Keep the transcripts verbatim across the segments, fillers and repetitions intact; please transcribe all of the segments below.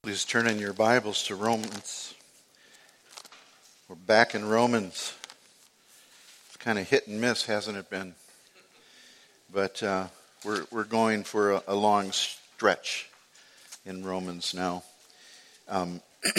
Please turn in your Bibles to Romans. We're back in Romans. It's kind of hit and miss, hasn't it been? But uh, we're we're going for a, a long stretch in Romans now. Um,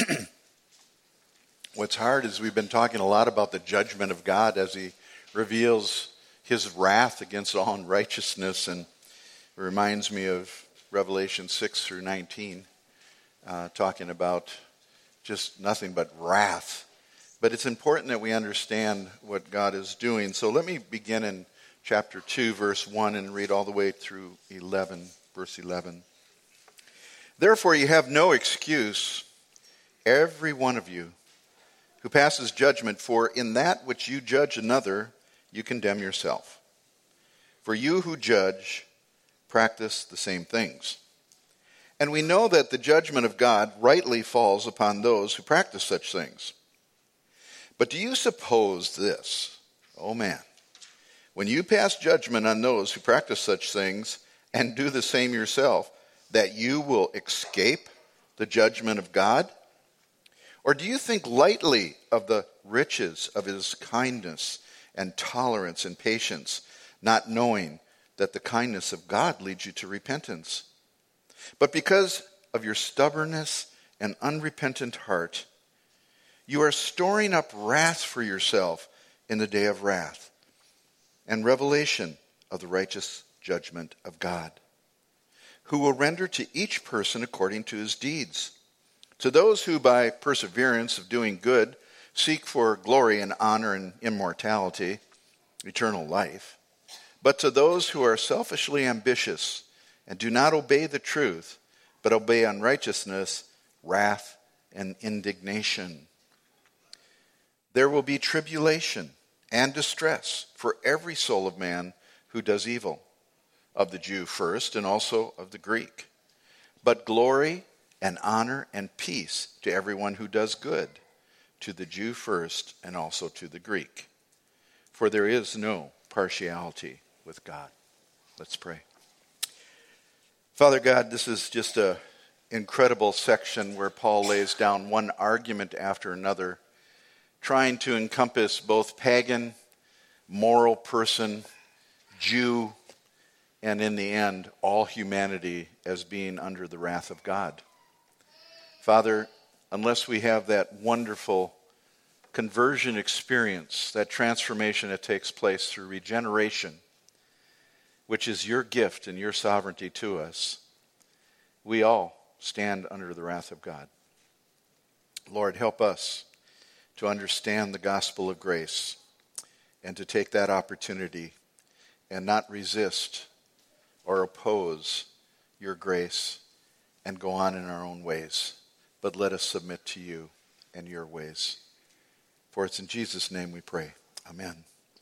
what's hard is we've been talking a lot about the judgment of God as He reveals His wrath against all unrighteousness, and it reminds me of Revelation six through nineteen. Uh, talking about just nothing but wrath. But it's important that we understand what God is doing. So let me begin in chapter two, verse one, and read all the way through eleven, verse eleven. Therefore you have no excuse, every one of you, who passes judgment, for in that which you judge another, you condemn yourself. For you who judge practice the same things. And we know that the judgment of God rightly falls upon those who practice such things. But do you suppose this, oh man, when you pass judgment on those who practice such things and do the same yourself, that you will escape the judgment of God? Or do you think lightly of the riches of His kindness and tolerance and patience, not knowing that the kindness of God leads you to repentance? But because of your stubbornness and unrepentant heart, you are storing up wrath for yourself in the day of wrath and revelation of the righteous judgment of God, who will render to each person according to his deeds. To those who by perseverance of doing good seek for glory and honor and immortality, eternal life, but to those who are selfishly ambitious and do not obey the truth, but obey unrighteousness, wrath, and indignation. There will be tribulation and distress for every soul of man who does evil, of the Jew first, and also of the Greek. But glory and honor and peace to everyone who does good, to the Jew first, and also to the Greek. For there is no partiality with God. Let's pray. Father God, this is just an incredible section where Paul lays down one argument after another, trying to encompass both pagan, moral person, Jew, and in the end, all humanity as being under the wrath of God. Father, unless we have that wonderful conversion experience, that transformation that takes place through regeneration, which is your gift and your sovereignty to us, we all stand under the wrath of God. Lord, help us to understand the gospel of grace and to take that opportunity and not resist or oppose your grace and go on in our own ways, but let us submit to you and your ways. For it's in Jesus' name we pray. Amen.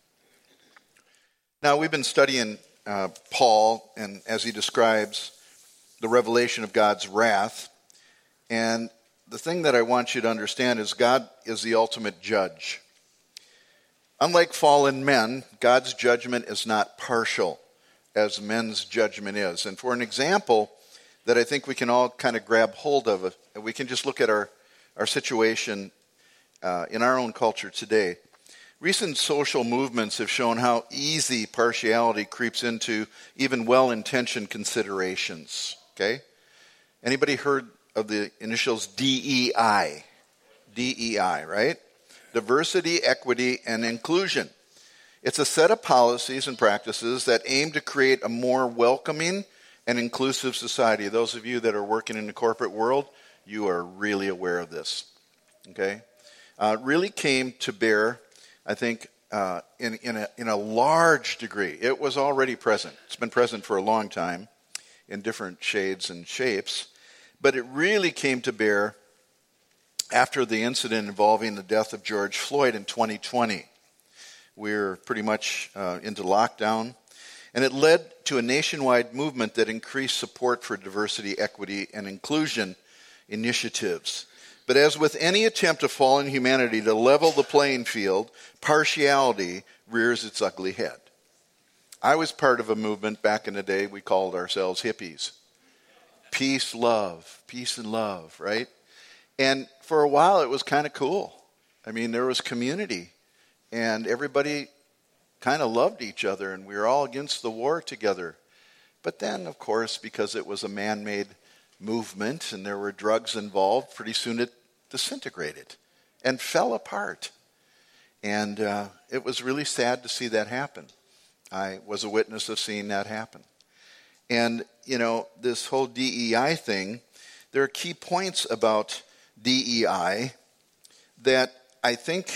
Now, we've been studying Uh, Paul, and as he describes the revelation of God's wrath. And the thing that I want you to understand is God is the ultimate judge. Unlike fallen men, God's judgment is not partial, as men's judgment is. And for an example that I think we can all kind of grab hold of, we can just look at our, our situation uh, in our own culture today. Recent social movements have shown how easy partiality creeps into even well-intentioned considerations. Okay? Anybody heard of the initials D E I? D E I, right? Diversity, equity, and inclusion. It's a set of policies and practices that aim to create a more welcoming and inclusive society. Those of you that are working in the corporate world, you are really aware of this. Okay? Uh, it really came to bear, I think, uh, in, in, a, in a large degree. It was already present. It's been present for a long time in different shades and shapes. But it really came to bear after the incident involving the death of George Floyd in twenty twenty. We're pretty much uh, into lockdown. And it led to a nationwide movement that increased support for diversity, equity, and inclusion initiatives. But as with any attempt of fallen humanity to level the playing field, partiality rears its ugly head. I was part of a movement back in the day, we called ourselves hippies. peace, love, peace and love, right? And for a while it was kind of cool. I mean, there was community and everybody kind of loved each other and we were all against the war together. But then, of course, because it was a man-made movement and there were drugs involved, pretty soon it disintegrated and fell apart. And uh, it was really sad to see that happen. I was a witness of seeing that happen. And, you know, this whole D E I thing, there are key points about D E I that I think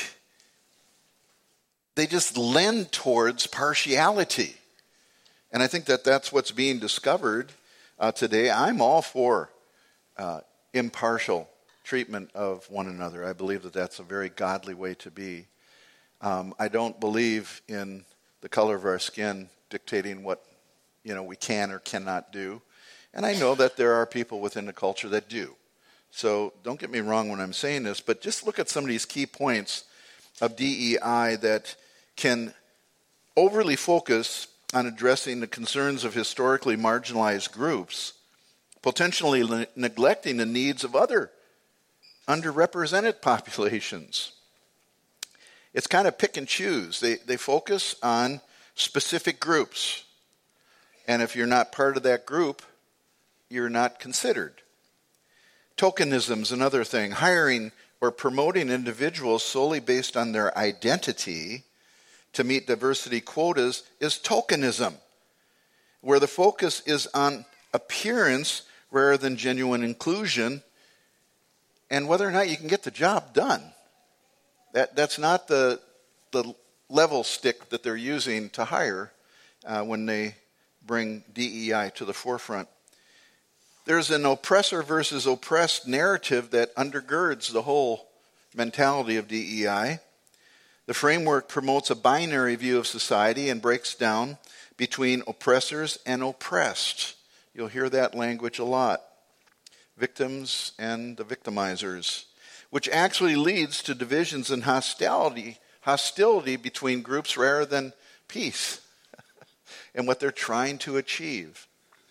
they just lend towards partiality. And I think that that's what's being discovered uh, today. I'm all for uh, impartial treatment of one another. I believe that that's a very godly way to be. Um, I don't believe in the color of our skin dictating what, you know, we can or cannot do. And I know that there are people within the culture that do. So don't get me wrong when I'm saying this, but just look at some of these key points of D E I that can overly focus on addressing the concerns of historically marginalized groups, potentially le- neglecting the needs of other underrepresented populations. It's kind of pick and choose. They, they focus on specific groups. And if you're not part of that group, you're not considered. Tokenism is another thing. Hiring or promoting individuals solely based on their identity to meet diversity quotas is tokenism, where the focus is on appearance rather than genuine inclusion and whether or not you can get the job done. That that's not the the level stick that they're using to hire uh, when they bring D E I to the forefront. There's an oppressor versus oppressed narrative that undergirds the whole mentality of D E I. The framework promotes a binary view of society and breaks down between oppressors and oppressed. You'll hear that language a lot. Victims and the victimizers, which actually leads to divisions and hostility, hostility between groups rather than peace and what they're trying to achieve.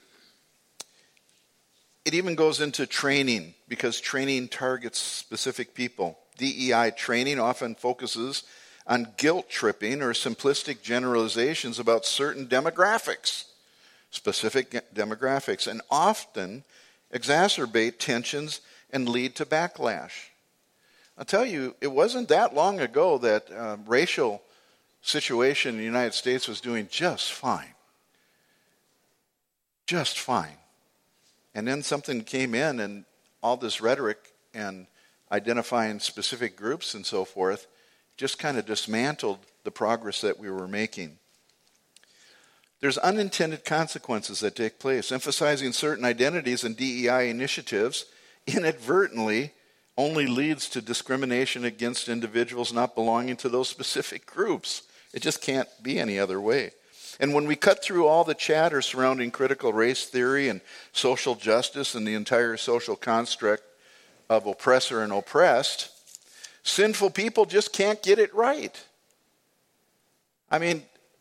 It even goes into training because training targets specific people. D E I training often focuses on guilt tripping or simplistic generalizations about certain demographics, specific demographics, and often exacerbate tensions and lead to backlash. I'll tell you, it wasn't that long ago that uh, racial situation in the United States was doing just fine. Just fine. And then something came in and all this rhetoric and identifying specific groups and so forth just kind of dismantled the progress that we were making. There's unintended consequences that take place. Emphasizing certain identities and D E I initiatives inadvertently only leads to discrimination against individuals not belonging to those specific groups. It just can't be any other way. And when we cut through all the chatter surrounding critical race theory and social justice and the entire social construct of oppressor and oppressed, sinful people just can't get it right. I mean,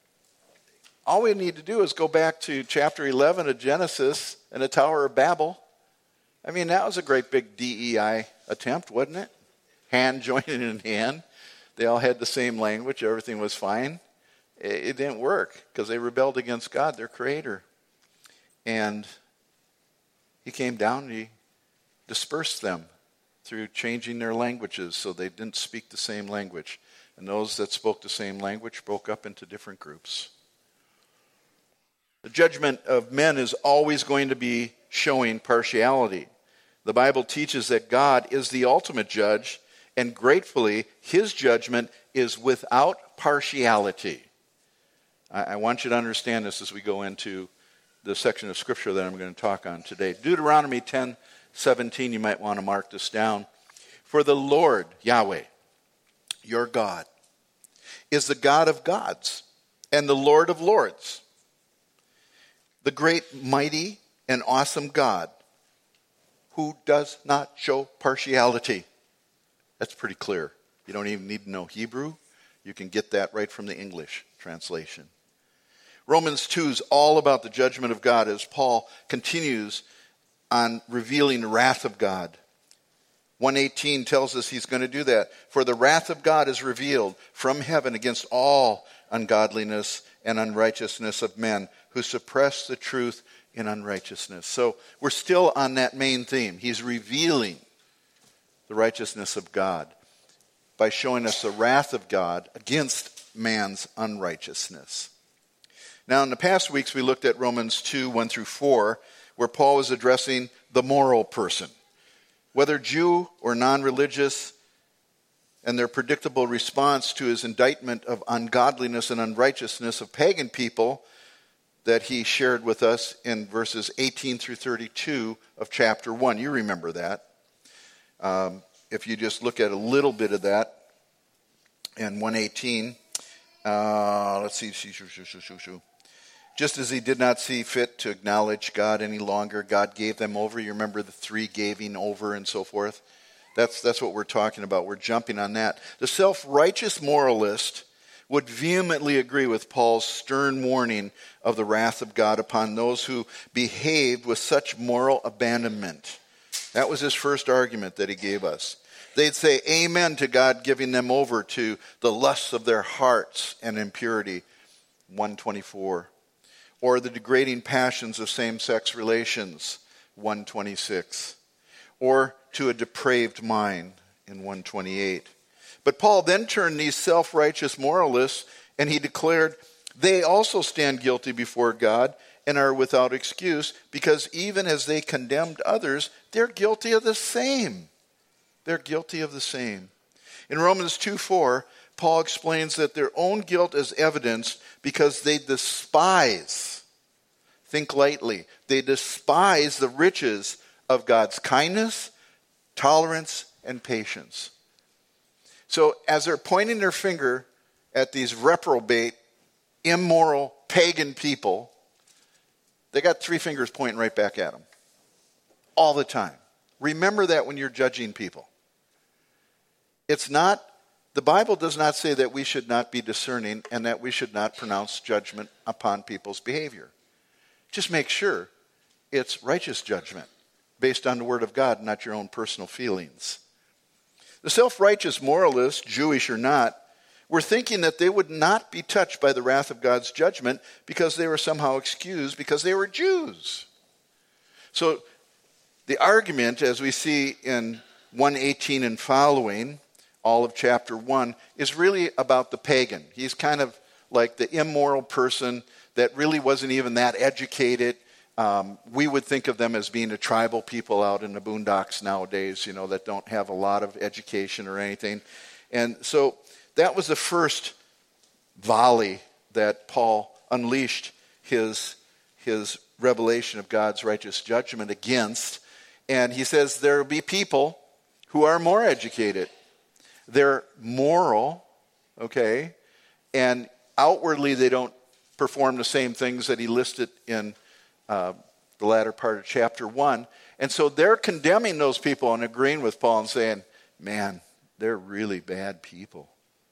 all we need to do is go back to chapter eleven of Genesis and the Tower of Babel. I mean, that was a great big D E I attempt, wasn't it? Hand joining in hand. They all had the same language. Everything was fine. It, it didn't work because they rebelled against God, their creator. And he came down and he dispersed them through changing their languages so they didn't speak the same language. And those that spoke the same language broke up into different groups. The judgment of men is always going to be showing partiality. The Bible teaches that God is the ultimate judge, and gratefully, his judgment is without partiality. I, I want you to understand this as we go into the section of Scripture that I'm going to talk on today. Deuteronomy ten seventeen, you might want to mark this down. For the Lord, Yahweh, your God, is the God of gods and the Lord of lords, the great, mighty, and awesome God who does not show partiality. That's pretty clear. You don't even need to know Hebrew. You can get that right from the English translation. Romans two is all about the judgment of God as Paul continues on revealing the wrath of God. one eighteen tells us he's going to do that. For the wrath of God is revealed from heaven against all ungodliness and unrighteousness of men who suppress the truth in unrighteousness. So we're still on that main theme. He's revealing the righteousness of God by showing us the wrath of God against man's unrighteousness. Now, in the past weeks, we looked at Romans two, one through four, where Paul was addressing the moral person. Whether Jew or non-religious, and their predictable response to his indictment of ungodliness and unrighteousness of pagan people that he shared with us in verses eighteen through thirty-two of chapter one. You remember that. Um, if you just look at a little bit of that in one eighteen, uh, let's see, just as he did not see fit to acknowledge God any longer, God gave them over. You remember the three gaving over and so forth? That's, that's what we're talking about. We're jumping on that. The self-righteous moralist would vehemently agree with Paul's stern warning of the wrath of God upon those who behaved with such moral abandonment. That was his first argument that he gave us. They'd say amen to God giving them over to the lusts of their hearts and impurity, one twenty-four. Or the degrading passions of same-sex relations, one twenty-six. Or to a depraved mind, in one twenty-eight. But Paul then turned these self-righteous moralists, and he declared they also stand guilty before God and are without excuse, because even as they condemned others, they're guilty of the same. They're guilty of the same. In Romans two four, Paul explains that their own guilt is evidenced because they despise, think lightly, they despise the riches of God's kindness, tolerance, and patience. So as they're pointing their finger at these reprobate, immoral, pagan people, they got three fingers pointing right back at them. All the time. Remember that when you're judging people. It's not, the Bible does not say that we should not be discerning and that we should not pronounce judgment upon people's behavior. Just make sure it's righteous judgment based on the Word of God, not your own personal feelings. The self-righteous moralists, Jewish or not, were thinking that they would not be touched by the wrath of God's judgment because they were somehow excused because they were Jews. So the argument, as we see in one eighteen and following, all of chapter one, is really about the pagan. He's kind of like the immoral person that really wasn't even that educated. Um, we would think of them as being a tribal people out in the boondocks nowadays, you know, that don't have a lot of education or anything. And so that was the first volley that Paul unleashed his, his revelation of God's righteous judgment against. And he says there will be people who are more educated. They're moral, okay, and outwardly they don't perform the same things that he listed in uh, the latter part of chapter one. And so they're condemning those people and agreeing with Paul and saying, man, they're really bad people.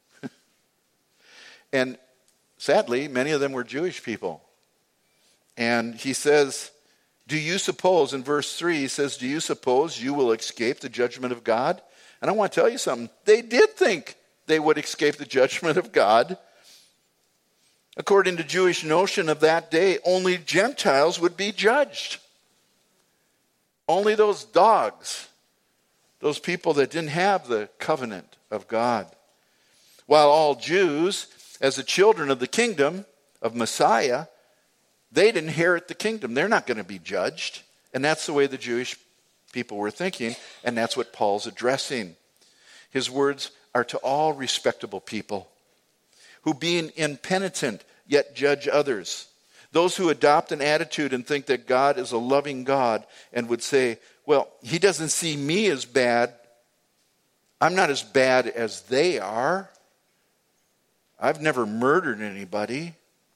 And sadly, many of them were Jewish people. And he says, do you suppose, in verse three, he says, do you suppose you will escape the judgment of God? And I want to tell you something. They did think they would escape the judgment of God. According to Jewish notion of that day, only Gentiles would be judged. Only those dogs, those people that didn't have the covenant of God. While all Jews, as the children of the kingdom of Messiah, they'd inherit the kingdom. They're not going to be judged. And that's the way the Jewish people were thinking, and that's what Paul's addressing. His words are to all respectable people who, being impenitent, yet judge others. Those who adopt an attitude and think that God is a loving God and would say, well, he doesn't see me as bad. I'm not as bad as they are. I've never murdered anybody.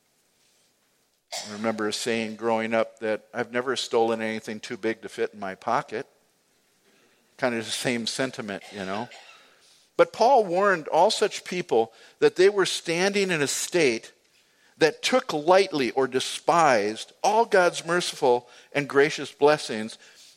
I remember a saying growing up that I've never stolen anything too big to fit in my pocket. Kind of the same sentiment, you know. But Paul warned all such people that they were standing in a state that took lightly or despised all God's merciful and gracious blessings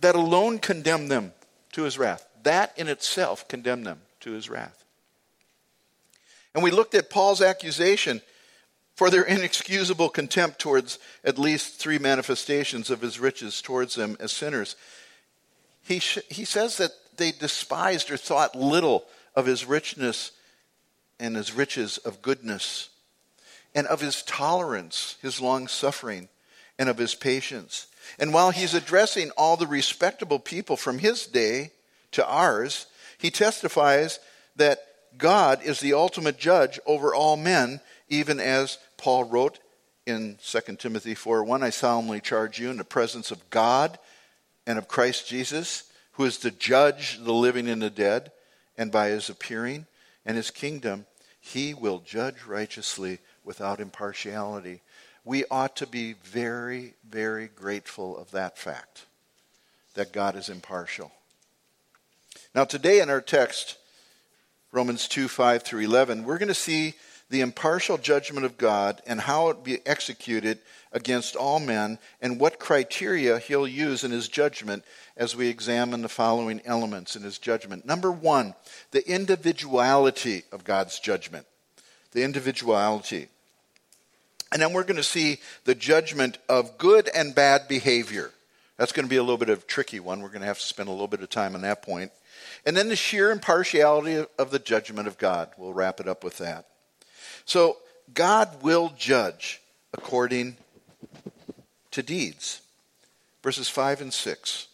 that alone condemned them to his wrath. That in itself condemned them to his wrath. And we looked at Paul's accusation for their inexcusable contempt towards at least three manifestations of his riches towards them as sinners. He, sh- he says that they despised or thought little of his richness and his riches of goodness, and of his tolerance, his long suffering, and of his patience. And while he's addressing all the respectable people from his day to ours, he testifies that God is the ultimate judge over all men, even as Paul wrote in Second Timothy four one, I solemnly charge you in the presence of God and of Christ Jesus, who is to judge the living and the dead, and by his appearing and his kingdom, he will judge righteously without impartiality. We ought to be very, very grateful of that fact, that God is impartial. Now today in our text, Romans two, five through eleven, we're going to see the impartial judgment of God and how it be executed against all men and what criteria he'll use in his judgment as we examine the following elements in his judgment. Number one, the individuality of God's judgment. The individuality. And then we're going to see the judgment of good and bad behavior. That's going to be a little bit of a tricky one. We're going to have to spend a little bit of time on that point. And then the sheer impartiality of the judgment of God. We'll wrap it up with that. So God will judge according to deeds. Verses five and six.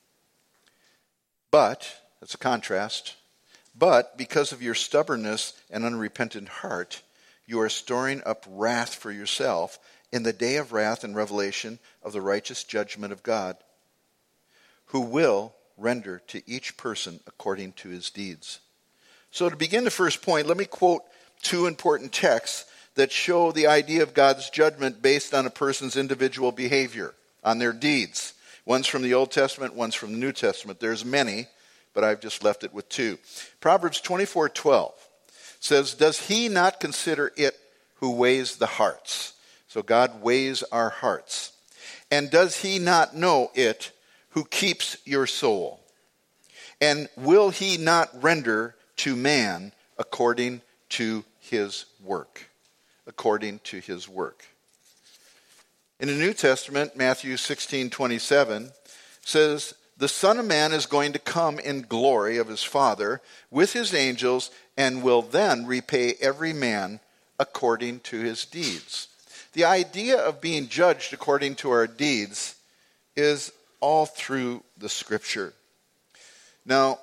But, that's a contrast, but because of your stubbornness and unrepentant heart, you are storing up wrath for yourself in the day of wrath and revelation of the righteous judgment of God, who will render to each person according to his deeds. So to begin the first point, let me quote two important texts that show the idea of God's judgment based on a person's individual behavior, on their deeds. One's from the Old Testament, one's from the New Testament. There's many, but I've just left it with two. Proverbs twenty-four twelve says, does he not consider it who weighs the hearts? So God weighs our hearts. And does he not know it who keeps your soul? And will he not render to man according to his work? According to his work. In the New Testament, Matthew sixteen twenty-seven says, the Son of Man is going to come in glory of his Father with his angels and will then repay every man according to his deeds. The idea of being judged according to our deeds is all through the Scripture. Now,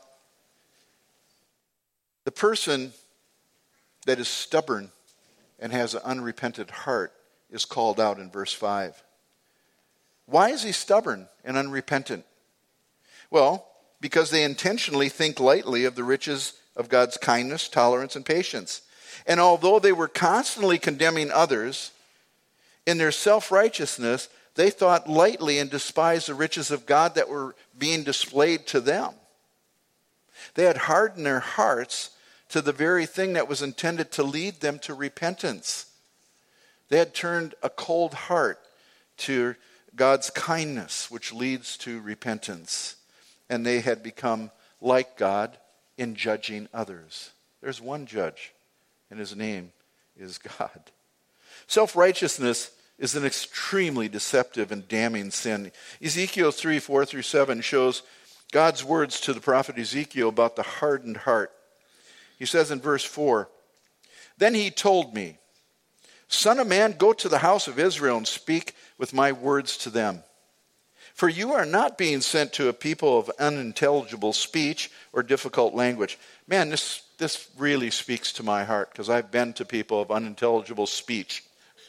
the person that is stubborn and has an unrepentant heart is called out in verse five. Why is he stubborn and unrepentant? Well, because they intentionally think lightly of the riches of God's kindness, tolerance, and patience. And although they were constantly condemning others, in their self-righteousness, they thought lightly and despised the riches of God that were being displayed to them. They had hardened their hearts to the very thing that was intended to lead them to repentance. They had turned a cold heart to God's kindness, which leads to repentance. And they had become like God in judging others. There's one judge, and his name is God. Self-righteousness is an extremely deceptive and damning sin. Ezekiel three, four through seven shows God's words to the prophet Ezekiel about the hardened heart. He says in verse four, then he told me, Son of man, go to the house of Israel and speak with my words to them. For you are not being sent to a people of unintelligible speech or difficult language. Man, this, this really speaks to my heart because I've been to people of unintelligible speech.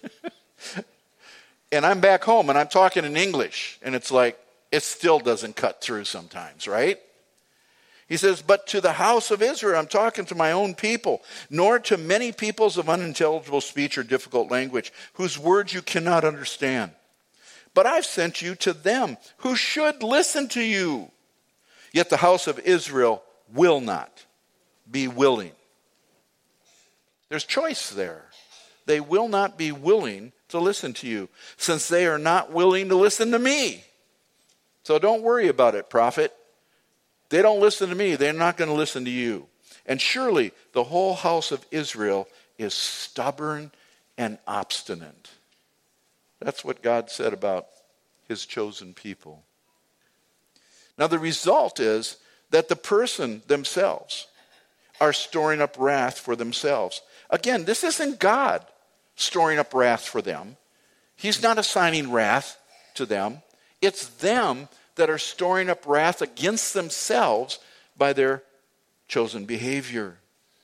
And I'm back home and I'm talking in English. And it's like, it still doesn't cut through sometimes, right? He says, but to the house of Israel, I'm talking to my own people, nor to many peoples of unintelligible speech or difficult language, whose words you cannot understand. But I've sent you to them who should listen to you. Yet the house of Israel will not be willing. There's choice there. They will not be willing to listen to you, since they are not willing to listen to me. So don't worry about it, prophet. They don't listen to me. They're not going to listen to you. And surely the whole house of Israel is stubborn and obstinate. That's what God said about his chosen people. Now the result is that the person themselves are storing up wrath for themselves. Again, this isn't God storing up wrath for them. He's not assigning wrath to them. It's them that are storing up wrath against themselves by their chosen behavior.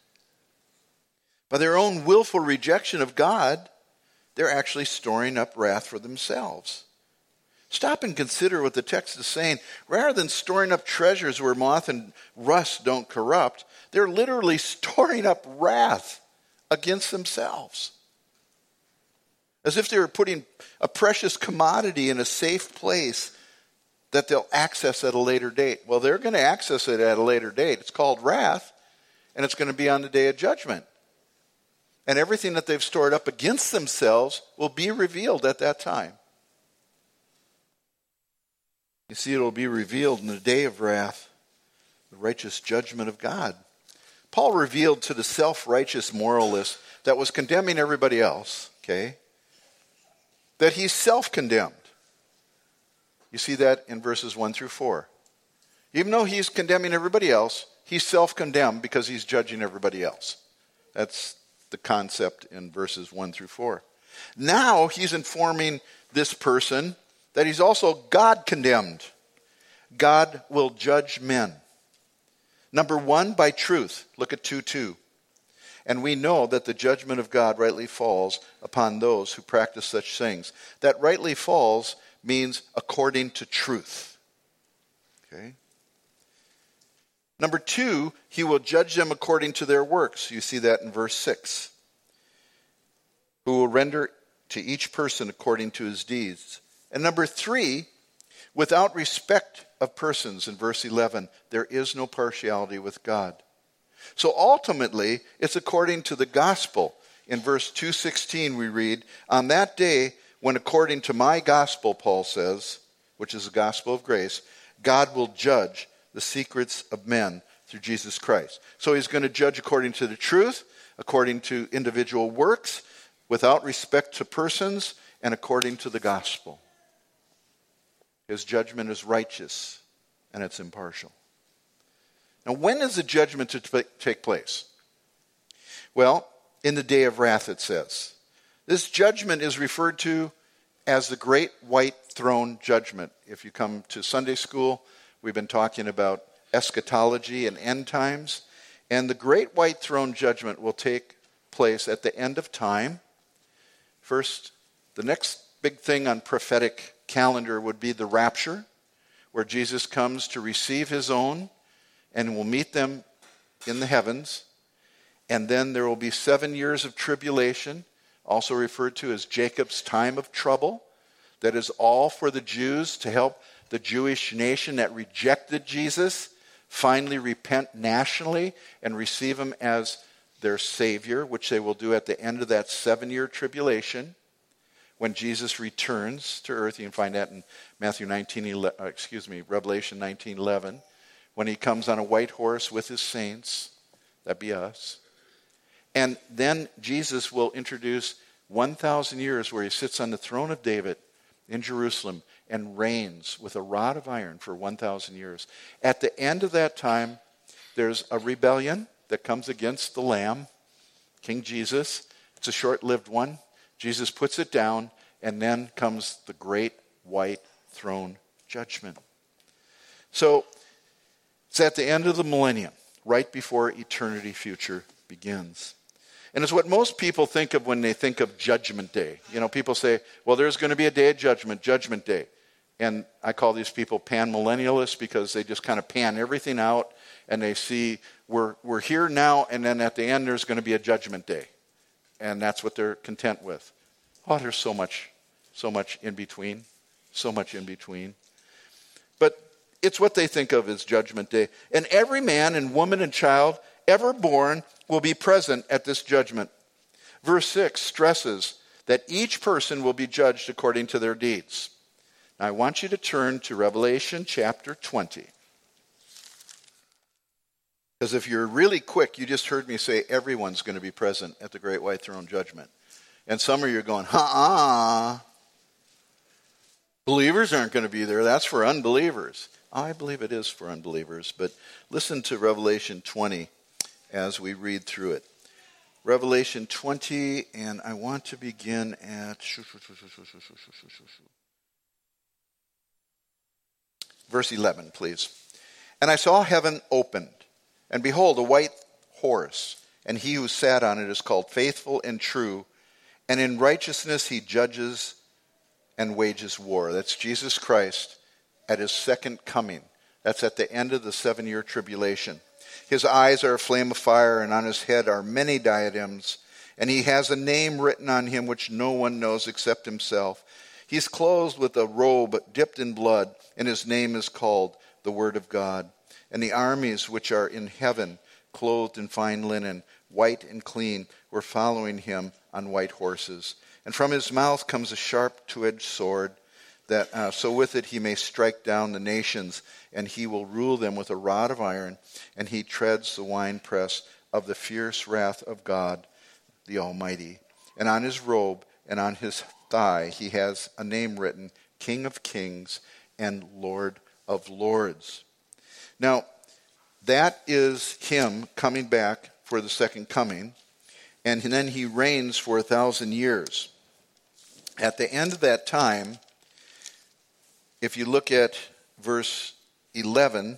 By their own willful rejection of God, they're actually storing up wrath for themselves. Stop and consider what the text is saying. Rather than storing up treasures where moth and rust don't corrupt, they're literally storing up wrath against themselves. As if they were putting a precious commodity in a safe place that they'll access at a later date. Well, they're going to access it at a later date. It's called wrath, and it's going to be on the day of judgment. And everything that they've stored up against themselves will be revealed at that time. You see, it will be revealed in the day of wrath, the righteous judgment of God. Paul revealed to the self-righteous moralist that was condemning everybody else, okay, that he's self-condemned. You see that in verses one through four. Even though he's condemning everybody else, he's self-condemned because he's judging everybody else. That's the concept in verses one through four. Now he's informing this person that he's also God-condemned. God will judge men. Number one, by truth. Look at two two. And we know that the judgment of God rightly falls upon those who practice such things. That rightly falls means according to truth. Okay? Number two, he will judge them according to their works. You see that in verse six. Who will render to each person according to his deeds. And number three, without respect of persons, in verse eleven, there is no partiality with God. So ultimately, it's according to the gospel. In verse two sixteen we read, on that day, when according to my gospel, Paul says, which is the gospel of grace, God will judge the secrets of men through Jesus Christ. So he's going to judge according to the truth, according to individual works, without respect to persons, and according to the gospel. His judgment is righteous, and it's impartial. Now, when is the judgment to t- take place? Well, in the day of wrath, it says. This judgment is referred to as the great white throne judgment. If you come to Sunday school, we've been talking about eschatology and end times. And the great white throne judgment will take place at the end of time. First, the next big thing on prophetic calendar would be the rapture, where Jesus comes to receive his own and will meet them in the heavens. And then there will be seven years of tribulation, also referred to as Jacob's time of trouble. That is all for the Jews to help the Jewish nation that rejected Jesus finally repent nationally and receive him as their Savior, which they will do at the end of that seven-year tribulation. When Jesus returns to earth, you can find that in Matthew nineteen, eleven, excuse me, Revelation nineteen eleven. When he comes on a white horse with his saints, that'd be us. And then Jesus will introduce one thousand years where he sits on the throne of David in Jerusalem and reigns with a rod of iron for one thousand years. At the end of that time, there's a rebellion that comes against the Lamb, King Jesus. It's a short-lived one. Jesus puts it down, and then comes the great white throne judgment. So, it's at the end of the millennium, right before eternity future begins. And it's what most people think of when they think of Judgment Day. You know, people say, well, there's going to be a day of judgment, Judgment Day. And I call these people pan-millennialists because they just kind of pan everything out, and they see we're we're here now, and then at the end there's going to be a Judgment Day. And that's what they're content with. Oh, there's so much, so much in between, so much in between. But it's what they think of as Judgment Day. And every man and woman and child ever born will be present at this judgment. Verse six stresses that each person will be judged according to their deeds. Now, I want you to turn to Revelation chapter twenty. Because if you're really quick, you just heard me say everyone's going to be present at the great white throne judgment. And some of you are going, uh-uh. Believers aren't going to be there. That's for unbelievers. I believe it is for unbelievers. But listen to Revelation twenty as we read through it. Revelation twenty, and I want to begin at verse eleven, please. And I saw heaven opened, and behold, a white horse, and he who sat on it is called Faithful and True, and in righteousness he judges and wages war. That's Jesus Christ at his second coming. That's at the end of the seven-year tribulation. His eyes are a flame of fire, and on his head are many diadems, and he has a name written on him which no one knows except himself. He's clothed with a robe dipped in blood, and his name is called the Word of God. And the armies which are in heaven, clothed in fine linen, white and clean, were following him on white horses. And from his mouth comes a sharp two-edged sword, that uh, so with it he may strike down the nations, and he will rule them with a rod of iron, and he treads the winepress of the fierce wrath of God, the Almighty. And on his robe and on his thigh he has a name written, King of Kings and Lord of Lords. Now, that is him coming back for the second coming, and then he reigns for a thousand years. At the end of that time, if you look at verse eleven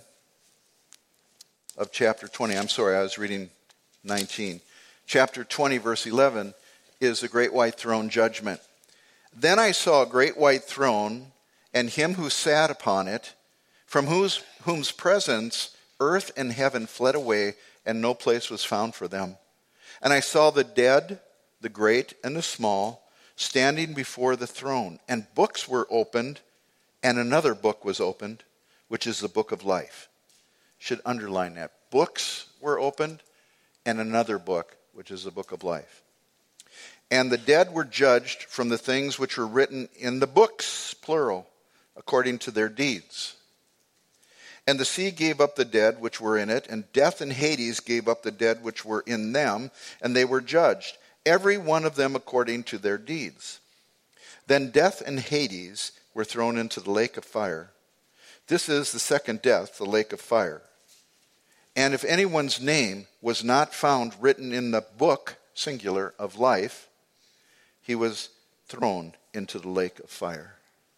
of chapter twenty, I'm sorry, I was reading nineteen. Chapter twenty, verse eleven, is the great white throne judgment. Then I saw a great white throne, and him who sat upon it, from whose whom's presence earth and heaven fled away, and no place was found for them. And I saw the dead, the great and the small, standing before the throne, and books were opened, and another book was opened, which is the book of life. Should underline that. Books were opened, and another book, which is the book of life. And the dead were judged from the things which were written in the books, plural, according to their deeds. And the sea gave up the dead which were in it, and death and Hades gave up the dead which were in them, and they were judged, every one of them according to their deeds. Then death and Hades were thrown into the lake of fire. This is the second death, the lake of fire. And if anyone's name was not found written in the book, singular, of life, he was thrown into the lake of fire.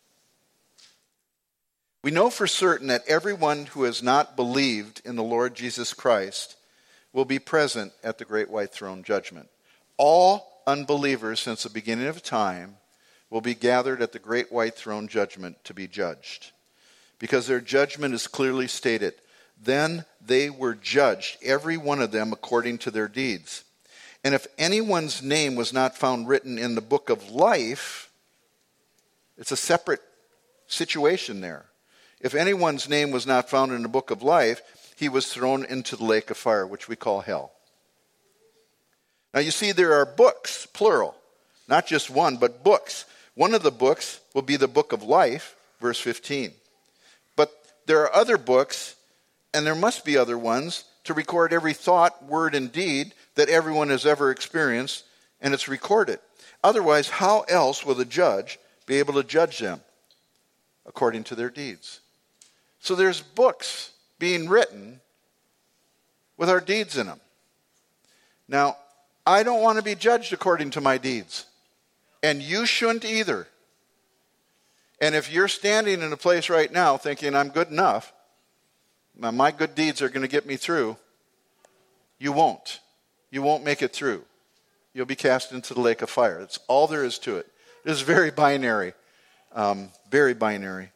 We know for certain that everyone who has not believed in the Lord Jesus Christ will be present at the great white throne judgment. All unbelievers since the beginning of time will be gathered at the great white throne judgment to be judged, because their judgment is clearly stated. Then they were judged, every one of them according to their deeds. And if anyone's name was not found written in the book of life, it's a separate situation there. If anyone's name was not found in the book of life, he was thrown into the lake of fire, which we call hell. Now you see, there are books, plural, not just one, but books. One of the books will be the book of life, verse fifteen. But there are other books, and there must be other ones, to record every thought, word, and deed that everyone has ever experienced, and it's recorded. Otherwise, how else will the judge be able to judge them according to their deeds? So there's books being written with our deeds in them. Now, I don't want to be judged according to my deeds. And you shouldn't either. And if you're standing in a place right now thinking, I'm good enough, my good deeds are going to get me through, you won't. You won't make it through. You'll be cast into the lake of fire. That's all there is to it. It is very binary. Um, very binary.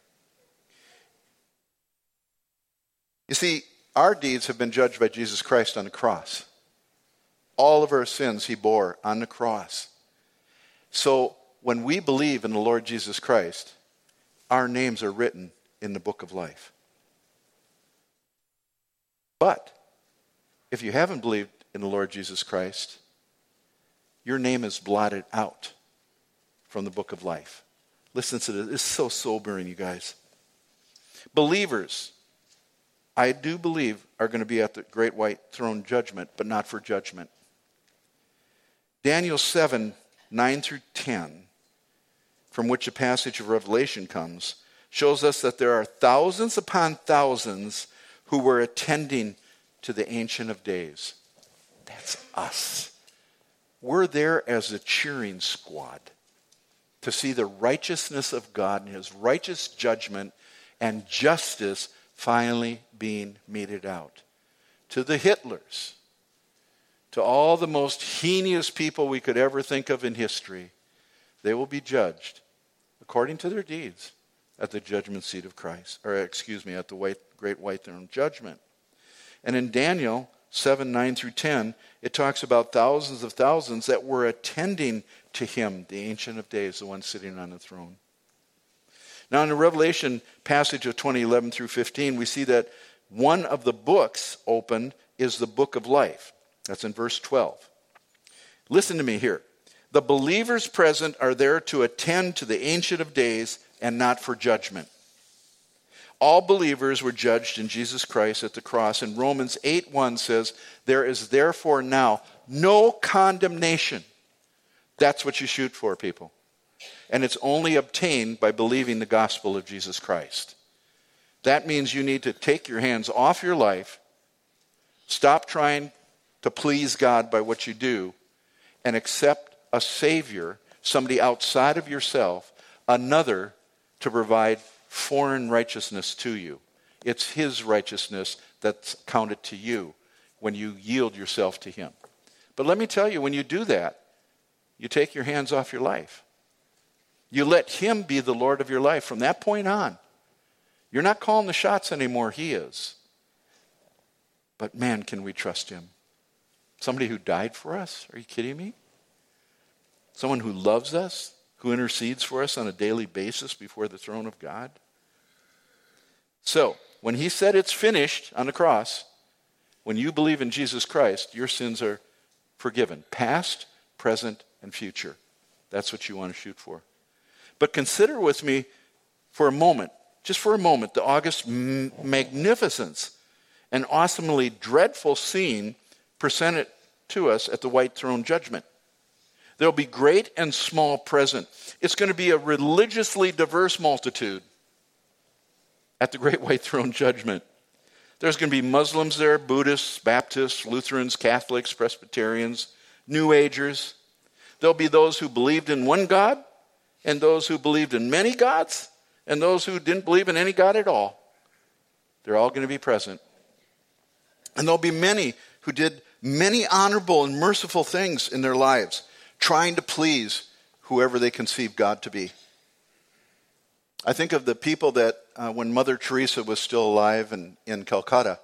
You see, our deeds have been judged by Jesus Christ on the cross. All of our sins he bore on the cross. So when we believe in the Lord Jesus Christ, our names are written in the book of life. But if you haven't believed in the Lord Jesus Christ, your name is blotted out from the book of life. Listen to this. It's so sobering, you guys. Believers, I do believe, are going to be at the great white throne judgment, but not for judgment. Daniel seven, nine through ten, from which a passage of Revelation comes, shows us that there are thousands upon thousands who were attending to the Ancient of Days. That's us. We're there as a cheering squad to see the righteousness of God and his righteous judgment and justice finally being meted out. To the Hitlers, to all the most heinous people we could ever think of in history, they will be judged according to their deeds at the judgment seat of Christ, or excuse me, at the white, great white throne judgment. And in Daniel seven, nine through ten, it talks about thousands of thousands that were attending to him, the Ancient of Days, the one sitting on the throne. Now in the Revelation passage of twenty eleven through fifteen, we see that one of the books opened is the book of life. That's in verse twelve. Listen to me here. The believers present are there to attend to the Ancient of Days and not for judgment. All believers were judged in Jesus Christ at the cross. And Romans eight one says, there is therefore now no condemnation. That's what you shoot for, people. And it's only obtained by believing the gospel of Jesus Christ. That means you need to take your hands off your life, stop trying to please God by what you do, and accept a Savior, somebody outside of yourself, another to provide foreign righteousness to you. It's his righteousness that's counted to you when you yield yourself to him. But let me tell you, when you do that, you take your hands off your life. You let him be the Lord of your life. From that point on, you're not calling the shots anymore. He is. But man, can we trust him? Somebody who died for us? Are you kidding me? Someone who loves us, who intercedes for us on a daily basis before the throne of God. So, when he said it's finished on the cross, when you believe in Jesus Christ, your sins are forgiven. Past, present, and future. That's what you want to shoot for. But consider with me for a moment, just for a moment, the august m- magnificence and awesomely dreadful scene presented to us at the white throne judgment. There'll be great and small present. It's going to be a religiously diverse multitude at the great white throne judgment. There's going to be Muslims there, Buddhists, Baptists, Lutherans, Catholics, Presbyterians, New Agers. There'll be those who believed in one God, and those who believed in many gods, and those who didn't believe in any God at all. They're all going to be present. And there'll be many who did many honorable and merciful things in their lives, trying to please whoever they conceive God to be. I think of the people that, uh, when Mother Teresa was still alive in, in Calcutta,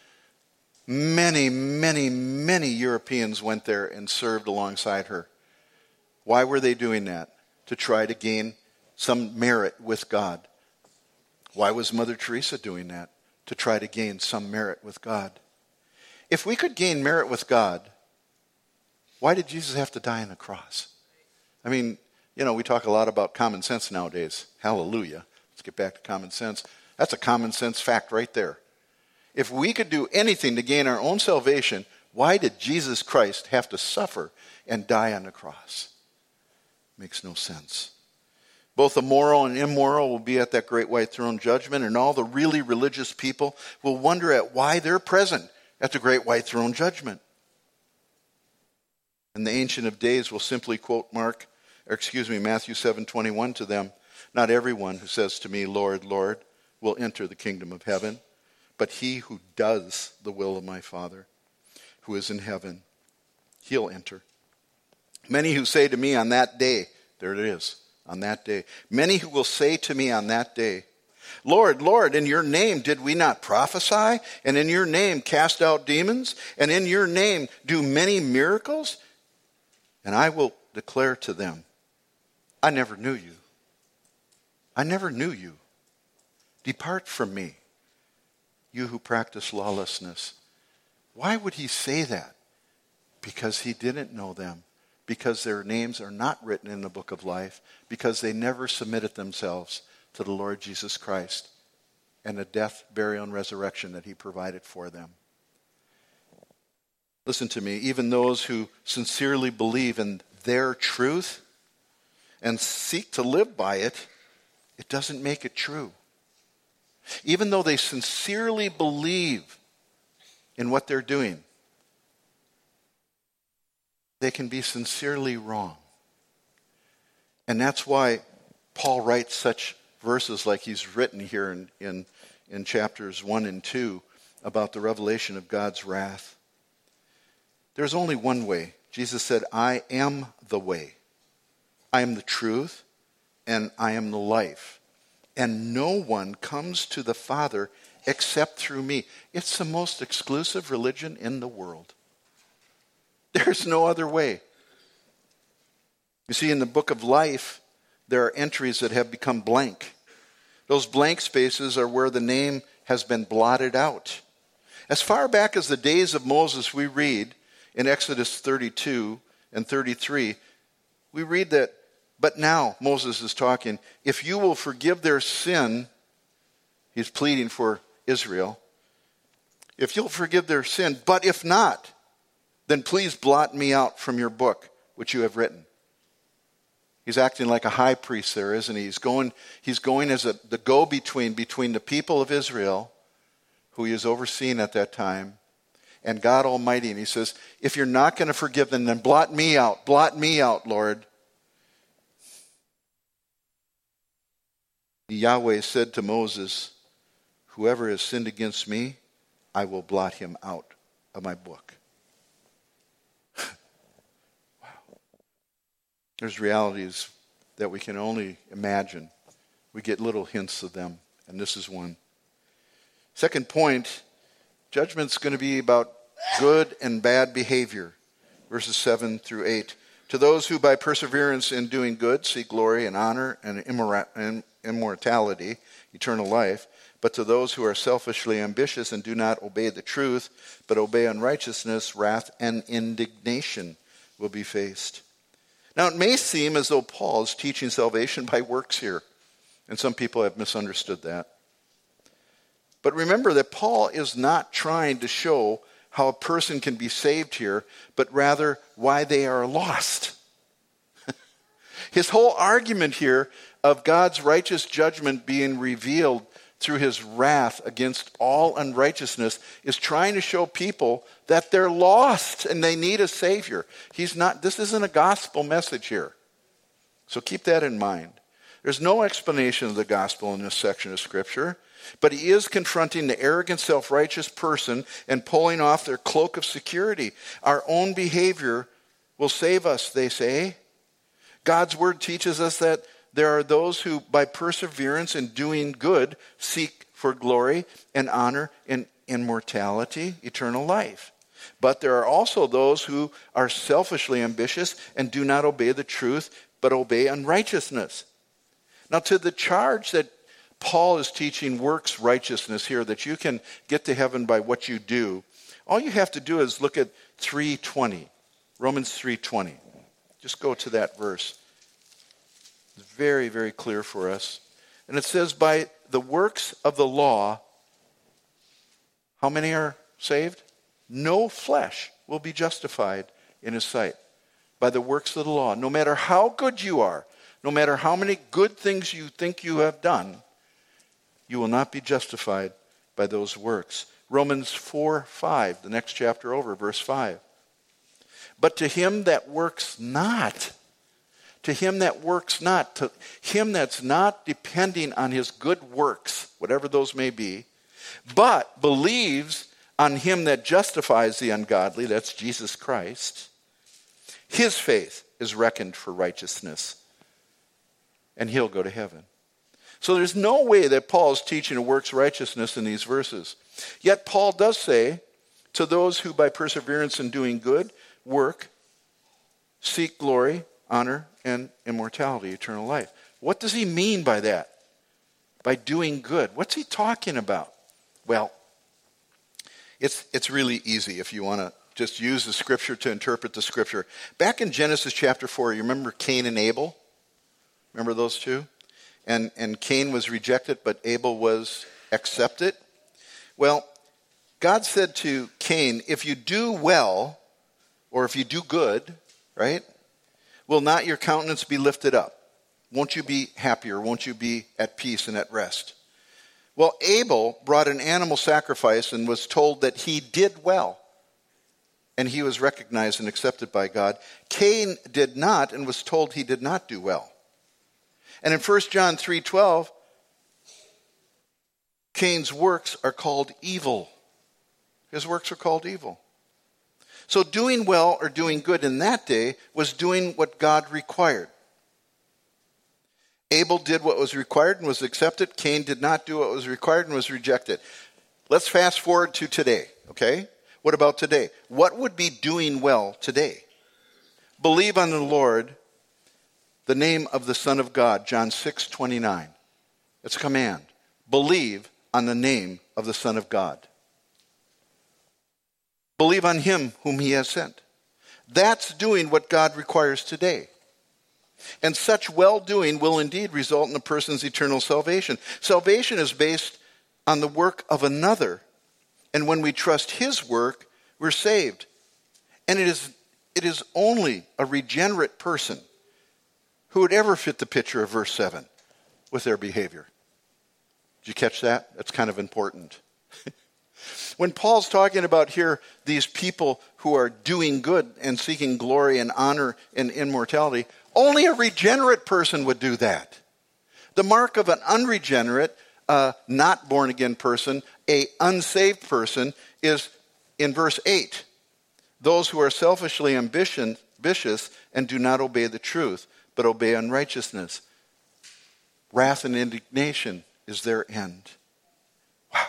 many, many, many Europeans went there and served alongside her. Why were they doing that? To try to gain some merit with God. Why was Mother Teresa doing that? To try to gain some merit with God. If we could gain merit with God, why did Jesus have to die on the cross? I mean, you know, we talk a lot about common sense nowadays. Hallelujah. Let's get back to common sense. That's a common sense fact right there. If we could do anything to gain our own salvation, why did Jesus Christ have to suffer and die on the cross? Makes no sense. Both the moral and immoral will be at that great white throne judgment, and all the really religious people will wonder at why they're present at the great white throne judgment. And the Ancient of Days will simply quote Mark, or excuse me, Matthew seven twenty-one to them. Not everyone who says to me, Lord, Lord, will enter the kingdom of heaven, but he who does the will of my Father who is in heaven, he'll enter. Many who say to me on that day, there it is, on that day. Many who will say to me on that day, Lord, Lord, in your name did we not prophesy? And in your name cast out demons? And in your name do many miracles? And I will declare to them, I never knew you. I never knew you. Depart from me, you who practice lawlessness. Why would he say that? Because he didn't know them. because their names are not written in the book of life, because they never submitted themselves to the Lord Jesus Christ and the death, burial, and resurrection that he provided for them. Listen to me, even those who sincerely believe in their truth and seek to live by it, it doesn't make it true. Even though they sincerely believe in what they're doing, they can be sincerely wrong. And that's why Paul writes such verses like he's written here in, in, in chapters one and two about the revelation of God's wrath. There's only one way. Jesus said, I am the way. I am the truth, and I am the life. And no one comes to the Father except through me. It's the most exclusive religion in the world. There's no other way. You see, in the book of life, there are entries that have become blank. Those blank spaces are where the name has been blotted out. As far back as the days of Moses, we read in Exodus thirty-two and thirty-three, we read that, but now, Moses is talking, if you will forgive their sin, he's pleading for Israel, if you'll forgive their sin, but if not, then please blot me out from your book, which you have written. He's acting like a high priest there, isn't he? He's going, he's going as a, the go-between between the people of Israel, who he is overseeing at that time, and God Almighty. And he says, if you're not going to forgive them, then blot me out. Blot me out, Lord. Yahweh said to Moses, whoever has sinned against me, I will blot him out of my book. Wow. There's realities that we can only imagine. We get little hints of them, and this is one. Second point, judgment's going to be about good and bad behavior. Verses seven through eight. To those who by perseverance in doing good seek glory and honor and immortality, eternal life, but to those who are selfishly ambitious and do not obey the truth, but obey unrighteousness, wrath and indignation will be faced. Now, it may seem as though Paul is teaching salvation by works here, and some people have misunderstood that. But remember that Paul is not trying to show how a person can be saved here, but rather why they are lost. His whole argument here of God's righteous judgment being revealed through his wrath against all unrighteousness is trying to show people that they're lost and they need a Savior. He's not, this isn't a gospel message here. So keep that in mind. There's no explanation of the gospel in this section of Scripture, but he is confronting the arrogant, self-righteous person and pulling off their cloak of security. Our own behavior will save us, they say. God's word teaches us that there are those who, by perseverance in doing good, seek for glory and honor and immortality, eternal life. But there are also those who are selfishly ambitious and do not obey the truth, but obey unrighteousness. Now, to the charge that Paul is teaching works righteousness here, that you can get to heaven by what you do, all you have to do is look at three twenty, Romans three twenty. Just go to that verse. It's very, very clear for us. And it says, by the works of the law, how many are saved? No flesh will be justified in his sight. By the works of the law. No matter how good you are, no matter how many good things you think you have done, you will not be justified by those works. Romans four five, the next chapter over, verse five. But to him that works not, to him that works not, to him that's not depending on his good works, whatever those may be, but believes on him that justifies the ungodly, that's Jesus Christ, his faith is reckoned for righteousness, and he'll go to heaven. So there's no way that Paul is teaching a works righteousness in these verses. Yet Paul does say, to those who by perseverance in doing good work, seek glory, honor, and immortality, eternal life. What does he mean by that? By doing good. What's he talking about? Well, it's it's really easy if you want to just use the scripture to interpret the scripture. Back in Genesis chapter four, you remember Cain and Abel? Remember those two? And, and Cain was rejected, but Abel was accepted. Well, God said to Cain, if you do well, or if you do good, right, will not your countenance be lifted up? Won't you be happier? Won't you be at peace and at rest? Well, Abel brought an animal sacrifice and was told that he did well. And he was recognized and accepted by God. Cain did not and was told he did not do well. And in First John three twelve, Cain's works are called evil. His works are called evil. So doing well or doing good in that day was doing what God required. Abel did what was required and was accepted. Cain did not do what was required and was rejected. Let's fast forward to today, okay? What about today? What would be doing well today? Believe on the Lord, the name of the Son of God, John six twenty-nine. It's a command. Believe on the name of the Son of God. Believe on him whom he has sent. That's doing what God requires today. And such well-doing will indeed result in a person's eternal salvation. Salvation is based on the work of another. And when we trust his work, we're saved. And it is, it is only a regenerate person who would ever fit the picture of verse seven with their behavior. Did you catch that? That's kind of important. When Paul's talking about here these people who are doing good and seeking glory and honor and immortality, only a regenerate person would do that. The mark of an unregenerate, uh, not born again person, a unsaved person, is in verse eight. Those who are selfishly ambition, ambitious and do not obey the truth, but obey unrighteousness. Wrath and indignation is their end. Wow.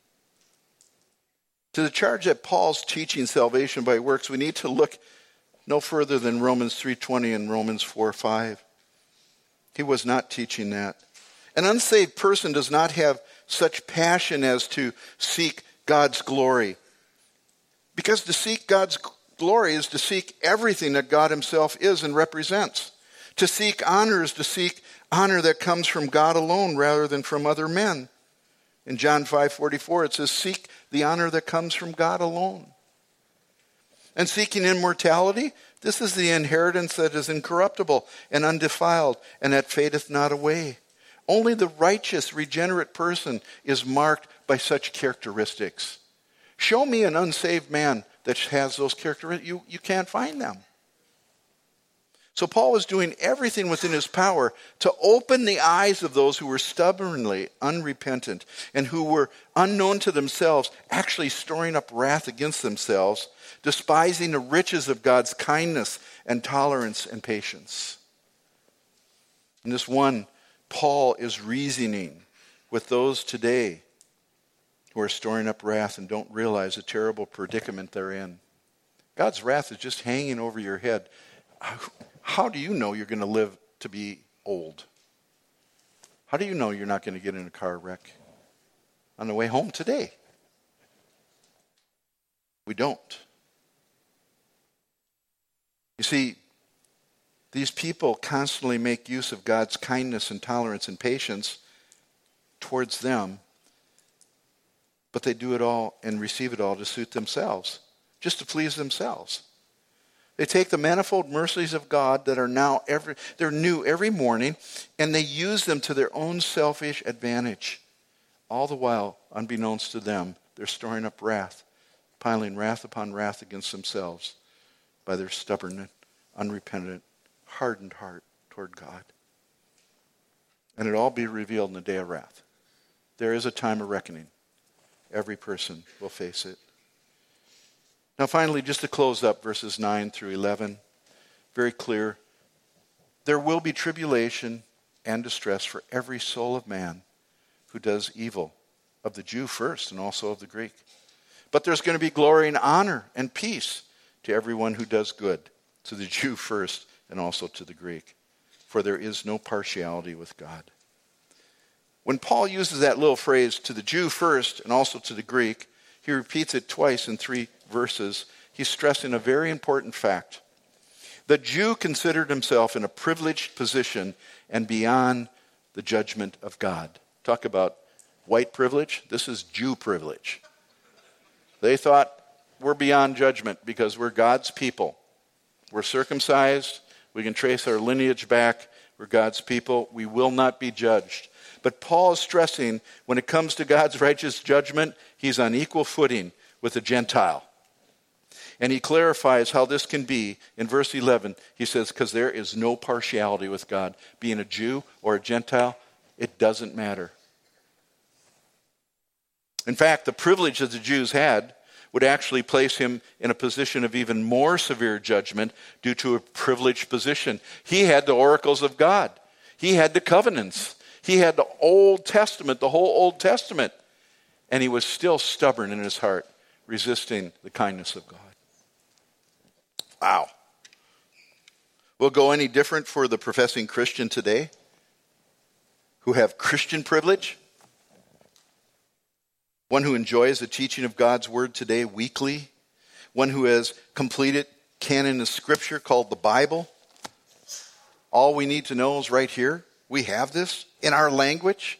To the charge that Paul's teaching salvation by works, we need to look no further than Romans three twenty and Romans four five. He was not teaching that. An unsaved person does not have such passion as to seek God's glory. Because to seek God's glory is to seek everything that God himself is and represents. To seek honor is to seek honor that comes from God alone rather than from other men. In John five forty-four, it says, seek the honor that comes from God alone. And seeking immortality, this is the inheritance that is incorruptible and undefiled and that fadeth not away. Only the righteous, regenerate person is marked by such characteristics. Show me an unsaved man that has those characteristics. You, you can't find them. So Paul was doing everything within his power to open the eyes of those who were stubbornly unrepentant and who were unknown to themselves, actually storing up wrath against themselves, despising the riches of God's kindness and tolerance and patience. In this one, Paul is reasoning with those today who are storing up wrath and don't realize the terrible predicament they're in. God's wrath is just hanging over your head. How do you know you're going to live to be old? How do you know you're not going to get in a car wreck on the way home today? We don't. You see, these people constantly make use of God's kindness and tolerance and patience towards them, but they do it all and receive it all to suit themselves, just to please themselves. They take the manifold mercies of God that are now every, they're new every morning, and they use them to their own selfish advantage. All the while, unbeknownst to them, they're storing up wrath, piling wrath upon wrath against themselves by their stubborn, unrepentant, hardened heart toward God. And it'll all be revealed in the day of wrath. There is a time of reckoning. Every person will face it. Now finally, just to close up, verses nine through eleven, very clear. There will be tribulation and distress for every soul of man who does evil, of the Jew first and also of the Greek. But there's going to be glory and honor and peace to everyone who does good, to the Jew first and also to the Greek. For there is no partiality with God. When Paul uses that little phrase, to the Jew first and also to the Greek, he repeats it twice in three verses he's stressing a very important fact. The Jew considered himself in a privileged position and beyond the judgment of God. Talk about white privilege. This is Jew privilege. They thought we're beyond judgment because we're God's people. We're circumcised. We can trace our lineage back. We're God's people. We will not be judged. But Paul is stressing when it comes to God's righteous judgment, he's on equal footing with a Gentile. And he clarifies how this can be. In verse eleven, he says, because there is no partiality with God. Being a Jew or a Gentile, it doesn't matter. In fact, the privilege that the Jews had would actually place him in a position of even more severe judgment due to a privileged position. He had the oracles of God. He had the covenants. He had the Old Testament, the whole Old Testament. And he was still stubborn in his heart, resisting the kindness of God. Wow. Will it go any different for the professing Christian today who have Christian privilege? One who enjoys the teaching of God's word today weekly? One who has completed canon of Scripture called the Bible? All we need to know is right here. We have this in our language.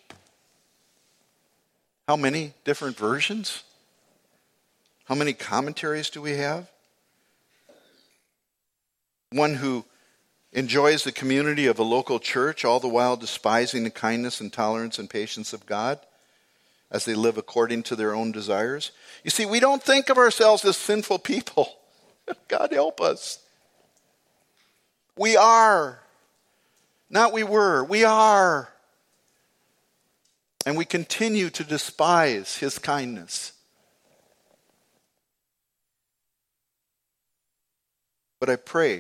How many different versions? How many commentaries do we have? One who enjoys the community of a local church, all the while despising the kindness and tolerance and patience of God as they live according to their own desires. You see, we don't think of ourselves as sinful people. God help us. We are. Not we were. We are. And we continue to despise his kindness. But I pray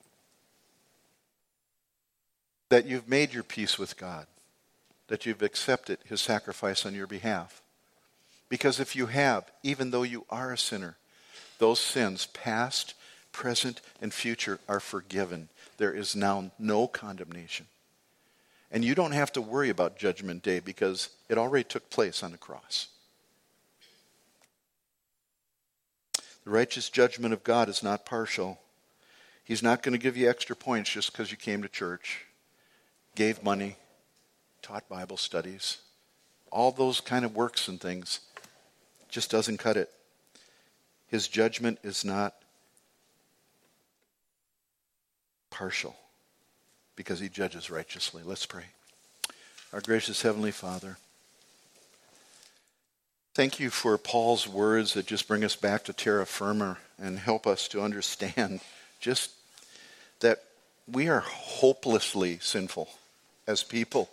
that you've made your peace with God, that you've accepted his sacrifice on your behalf. Because if you have, even though you are a sinner, those sins, past, present, and future, are forgiven. There is now no condemnation. And you don't have to worry about Judgment Day because it already took place on the cross. The righteous judgment of God is not partial. He's not going to give you extra points just because you came to church, gave money, taught Bible studies. All those kind of works and things just doesn't cut it. His judgment is not partial because he judges righteously. Let's pray. Our gracious Heavenly Father, thank you for Paul's words that just bring us back to terra firma and help us to understand just that we are hopelessly sinful as people.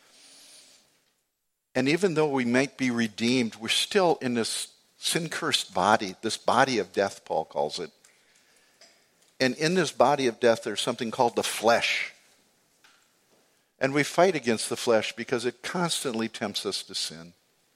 And even though we might be redeemed, we're still in this sin-cursed body, this body of death, Paul calls it. And in this body of death, there's something called the flesh. And we fight against the flesh because it constantly tempts us to sin.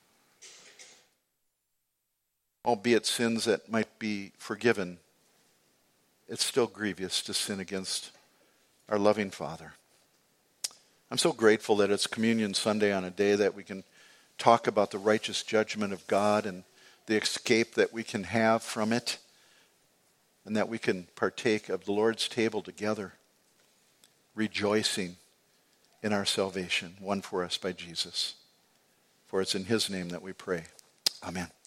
Albeit sins that might be forgiven, it's still grievous to sin against our loving Father. I'm so grateful that it's Communion Sunday on a day that we can talk about the righteous judgment of God and the escape that we can have from it, and that we can partake of the Lord's table together, rejoicing in our salvation, won for us by Jesus. For it's in his name that we pray. Amen.